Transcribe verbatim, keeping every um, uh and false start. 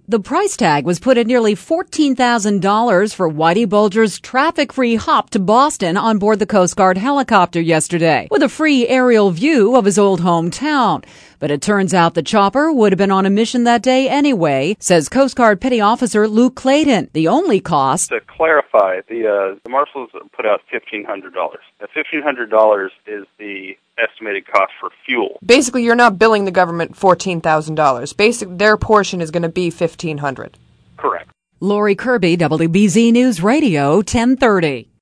The price tag was put at nearly fourteen thousand dollars for Whitey Bulger's traffic-free hop to Boston on board the Coast Guard helicopter yesterday, with a free aerial view of his old hometown. But it turns out the chopper would have been on a mission that day anyway, says Coast Guard Petty Officer Luke Clayton. The only cost... To clarify, the, uh, the marshals put out fifteen hundred dollars. The fifteen hundred dollars is the estimated cost for fuel. Basically, you're not billing the government fourteen thousand dollars. Basic, their portion is going to be fifteen hundred dollars. Correct. Lori Kirby, W B Z News Radio, ten thirty.